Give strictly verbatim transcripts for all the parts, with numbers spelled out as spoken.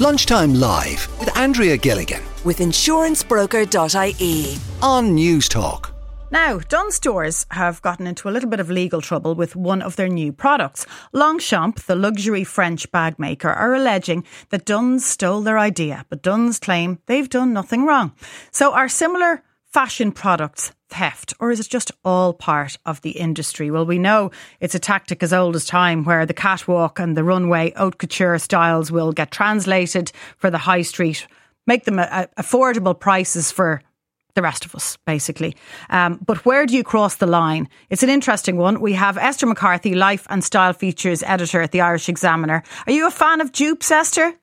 Lunchtime Live with Andrea Gilligan with insurance broker dot I E on News Talk. Now, Dunnes Stores have gotten into a little bit of legal trouble with one of their new products. Longchamp, the luxury French bag maker, are alleging that Dunnes stole their idea, but Dunnes claim they've done nothing wrong. So are similar fashion products theft, or is it just all part of the industry? Well, we know it's a tactic as old as time, where the catwalk and the runway haute couture styles will get translated for the high street, make them a, a affordable prices for the rest of us, basically. Um, but where do you cross the line? It's an interesting one. We have Esther McCarthy, Life and Style Features Editor at the Irish Examiner. Are you a fan of dupes, Esther?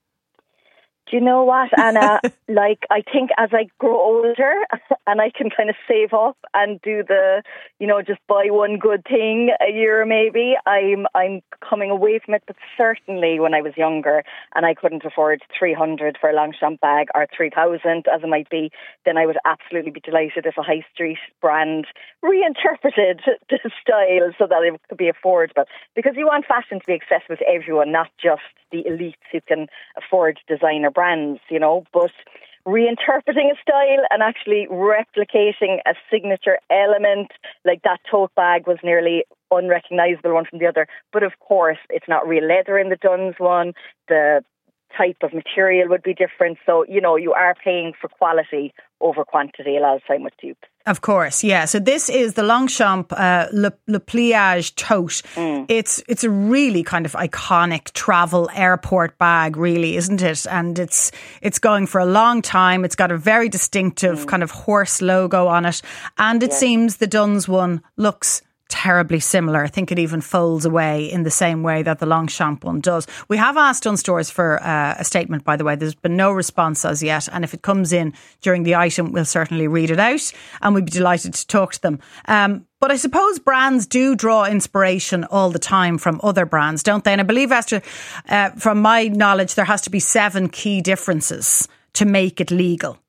Do you know what, Anna? like, I think as I grow older and I can kind of save up and do the, you know, just buy one good thing a year maybe, I'm I'm coming away from it. But certainly when I was younger and I couldn't afford three hundred for a Longchamp bag or three thousand as it might be, then I would absolutely be delighted if a high street brand reinterpreted the style so that it could be affordable. Because you want fashion to be accessible to everyone, not just the elites who can afford designer brands, you know, but reinterpreting a style and actually replicating a signature element, like that tote bag was nearly unrecognisable one from the other. But of course, it's not real leather in the Dunnes one. The type of material would be different. So, you know, you are paying for quality over quantity a lot of time with dupes. Of course, yeah. So this is the Longchamp uh, Le, Le Pliage tote. Mm. It's it's a really kind of iconic travel airport bag, really, isn't it? And it's it's going for a long time. It's got a very distinctive mm. kind of horse logo on it. And it yeah. seems the Dunnes one looks terribly similar. I think it even folds away in the same way that the Longchamp one does. We have asked Dunnes Stores for uh, a statement, by the way. There's been no response as yet, and if it comes in during the item, we'll certainly read it out and we'd be delighted to talk to them. Um, but I suppose brands do draw inspiration all the time from other brands, don't they? And I believe, Esther, uh, from my knowledge, there has to be seven key differences to make it legal.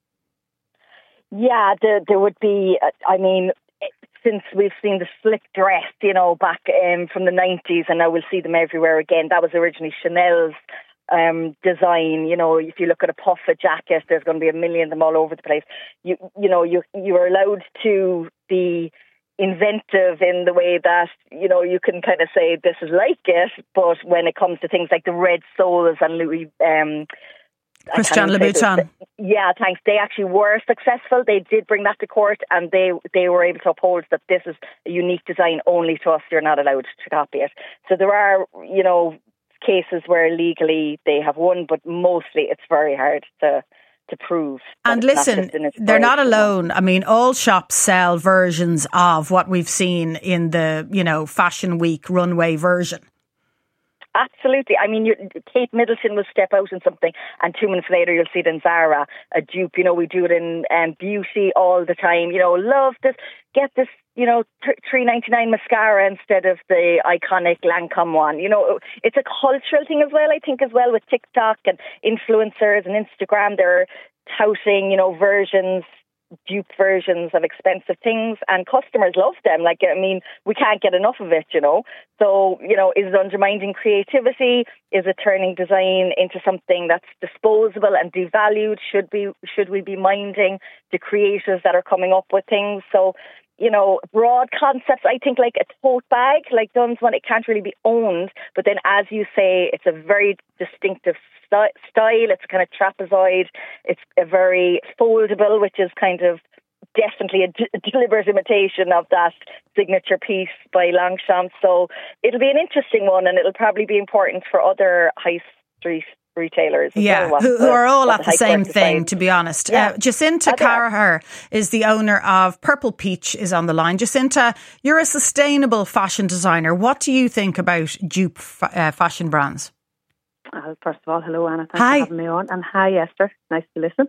Yeah, there, there would be, I mean, since we've seen the slick dress, you know, back um, from the nineties, and now we'll see them everywhere again. That was originally Chanel's um, design. You know, if you look at a puffer jacket, there's going to be a million of them all over the place. You, you know, you you are allowed to be inventive in the way that, you know, you can kind of say this is like it, but when it comes to things like the red soles and Louis um Christian Louboutin. Yeah, thanks. They actually were successful. They did bring that to court, and they they were able to uphold that this is a unique design only to us. You're not allowed to copy it. So there are, you know, cases where legally they have won, but mostly it's very hard to to prove. And listen, not they're not alone. I mean, all shops sell versions of what we've seen in the, you know, Fashion Week runway version. Absolutely. I mean, you, Kate Middleton will step out in something and two minutes later you'll see it in Zara, a dupe. You know, we do it in um, beauty all the time. You know, love this, get this, you know, three ninety-nine mascara instead of the iconic Lancome one. You know, it's a cultural thing as well, I think, as well, with TikTok and influencers and Instagram. They're touting, you know, versions, dupe versions of expensive things, and customers love them. Like, I mean, we can't get enough of it, you know. So, you know, is it undermining creativity? Is it turning design into something that's disposable and devalued? Should be should we be minding the creators that are coming up with things? So, you know, broad concepts. I think like a tote bag, like Dunnes one, it can't really be owned. But then, as you say, it's a very distinctive st- style. It's kind of trapezoid. It's a very foldable, which is kind of definitely a, d- a deliberate imitation of that signature piece by Longchamp. So it'll be an interesting one, and it'll probably be important for other high street retailers as yeah, well, who, who the, are all at the, the same thing, side. to be honest. Yeah. Uh, Jacinta Carraher is the owner of Purple Peach, is on the line. Jacinta, you're a sustainable fashion designer. What do you think about dupe fa- uh, fashion brands? Uh, first of all, hello Anna, thanks hi. for having me on. And hi Esther, nice to listen.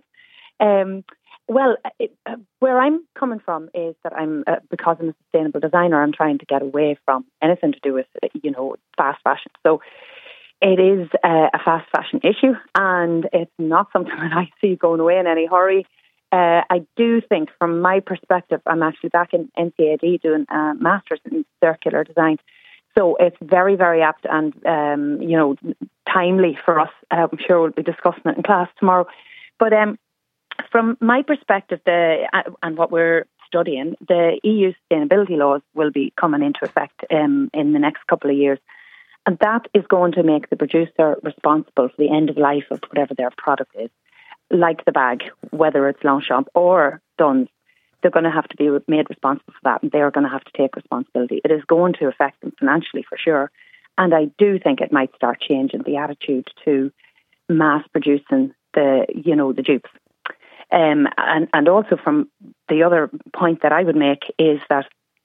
Um, well, it, uh, where I'm coming from is that I'm, uh, because I'm a sustainable designer, I'm trying to get away from anything to do with, you know, fast fashion. So it is uh, a fast fashion issue, and it's not something that I see going away in any hurry. Uh, I do think, from my perspective, I'm actually back in N C A D doing a master's in circular design. So it's very, very apt and, um, you know, timely for us. Uh, I'm sure we'll be discussing it in class tomorrow. But um, from my perspective, the uh, and what we're studying, the E U sustainability laws will be coming into effect um, in the next couple of years. And that is going to make the producer responsible for the end of life of whatever their product is, like the bag, whether it's Longchamp or Dunnes. They're going to have to be made responsible for that, and they're going to have to take responsibility. It is going to affect them financially for sure. And I do think it might start changing the attitude to mass producing the, you know, the dupes. Um, and, and also from the other point that I would make is that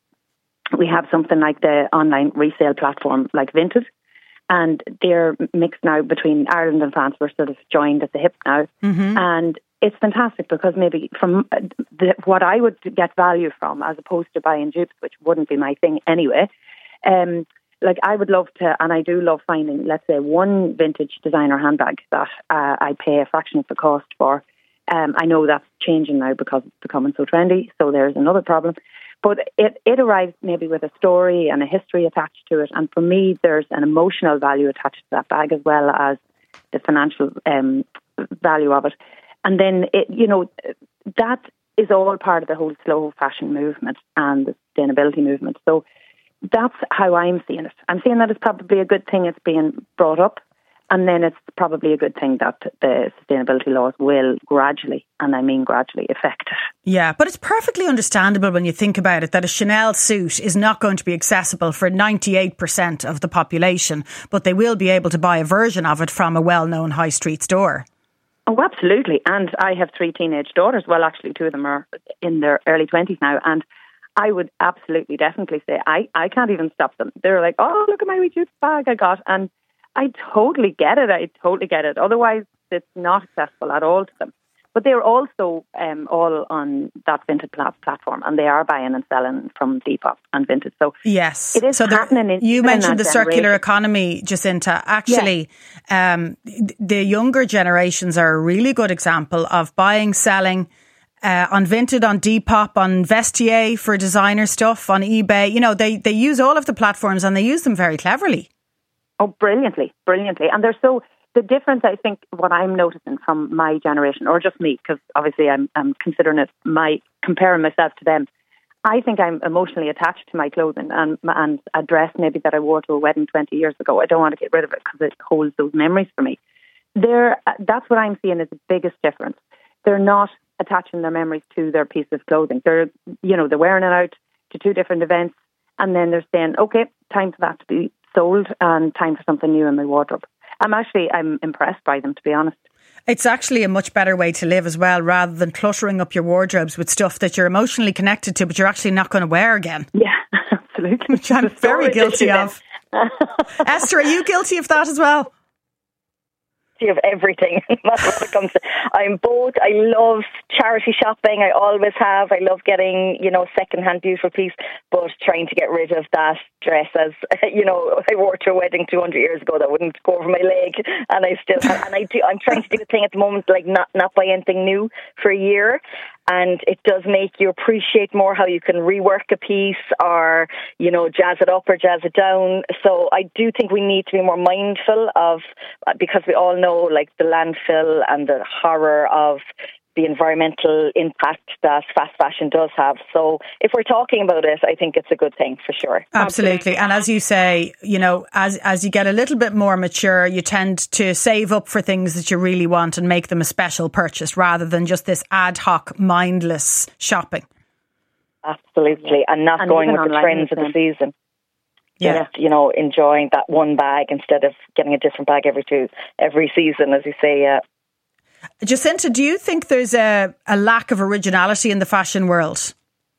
we have something like the online resale platform like Vinted, and they're mixed now between Ireland and France. We're sort of joined at the hip now. Mm-hmm. And it's fantastic because maybe from the, what I would get value from as opposed to buying dupes, which wouldn't be my thing anyway, um, like I would love to, and I do love finding, let's say, one vintage designer handbag that uh, I pay a fraction of the cost for. Um, I know that's changing now because it's becoming so trendy, so there's another problem. But it, it arrives maybe with a story and a history attached to it. And for me, there's an emotional value attached to that bag as well as the financial um, value of it. And then, it, you know, that is all part of the whole slow fashion movement and the sustainability movement. So that's how I'm seeing it. I'm seeing that it's probably a good thing it's being brought up. And then it's probably a good thing that the sustainability laws will gradually, and I mean gradually, affect it. Yeah, but it's perfectly understandable when you think about it that a Chanel suit is not going to be accessible for ninety-eight percent of the population, but they will be able to buy a version of it from a well-known high street store. Oh, absolutely. And I have three teenage daughters. Well, actually, two of them are in their early twenties now. And I would absolutely, definitely say I, I can't even stop them. They're like, oh, look at my wee jute bag I got. And I totally get it. I totally get it. Otherwise, it's not accessible at all to them. But they're also um, all on that Vinted platform, and they are buying and selling from Depop and Vinted. So yes, it is so happening. In, you mentioned the generation. circular economy, Jacinta. Actually, yeah. um, the younger generations are a really good example of buying, selling. Uh, on Vinted, on Depop, on Vestiaire for designer stuff, on eBay. You know, they, they use all of the platforms and they use them very cleverly. Oh, brilliantly, brilliantly. And they're so, the difference, I think, what I'm noticing from my generation, or just me, because obviously I'm, I'm considering it my, comparing myself to them, I think I'm emotionally attached to my clothing and, and a dress maybe that I wore to a wedding twenty years ago. I don't want to get rid of it because it holds those memories for me. They're, that's what I'm seeing is the biggest difference. They're not attaching their memories to their piece of clothing. They're, you know, they're wearing it out to two different events, and then they're saying, okay, time for that to be sold and time for something new in my wardrobe. I'm actually, I'm impressed by them, to be honest. It's actually a much better way to live as well, rather than cluttering up your wardrobes with stuff that you're emotionally connected to, but you're actually not going to wear again. Yeah, absolutely. Which I'm very guilty of. Esther, are you guilty of that as well? Of everything. That's what it comes to. I'm both. I love charity shopping. I always have. I love getting, you know, second-hand beautiful piece, but trying to get rid of that dress as, you know, I wore to a wedding two hundred years ago that wouldn't go over my leg, and I still, and I do. I'm trying to do the thing at the moment, like not not buy anything new for a year. And it does make you appreciate more how you can rework a piece or, you know, jazz it up or jazz it down. So I do think we need to be more mindful of, because we all know like the landfill and the horror of the environmental impact that fast fashion does have. So if we're talking about it, I think it's a good thing for sure. Absolutely. And as you say, you know, as as you get a little bit more mature, you tend to save up for things that you really want and make them a special purchase rather than just this ad hoc, mindless shopping. Absolutely. And not and going with the trends of the season. Yeah. Just, you know, enjoying that one bag instead of getting a different bag every two, every season, as you say, yeah. Jacinta, do you think there's a, a lack of originality in the fashion world?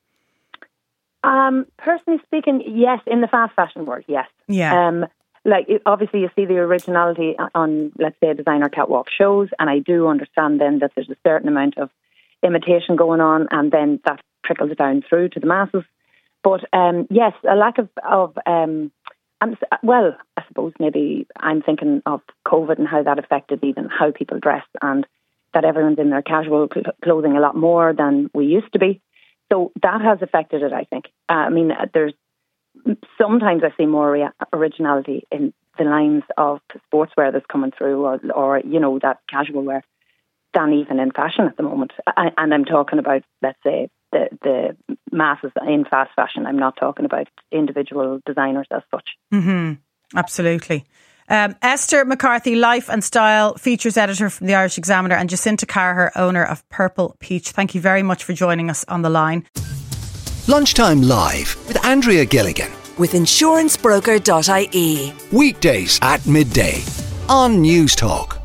Um, personally speaking, yes. In the fast fashion world, yes. Yeah. Um, like it, obviously, you see the originality on, let's say, designer catwalk shows, and I do understand then that there's a certain amount of imitation going on, and then that trickles down through to the masses. But um, yes, a lack of of um, I'm, well, I suppose maybe I'm thinking of COVID and how that affected even how people dress, and that everyone's in their casual cl- clothing a lot more than we used to be. So that has affected it, I think. Uh, I mean, there's sometimes I see more rea- originality in the lines of sportswear that's coming through, or, or you know, that casual wear, than even in fashion at the moment. I, and I'm talking about, let's say, the, the masses in fast fashion. I'm not talking about individual designers as such. Mm-hmm. Absolutely. Um, Esther McCarthy, Life and Style Features Editor from the Irish Examiner, and Jacinta Carher, owner of Purple Peach. Thank you very much for joining us on the line. Lunchtime Live with Andrea Gilligan. With insurance broker dot I E. Weekdays at midday on News Talk.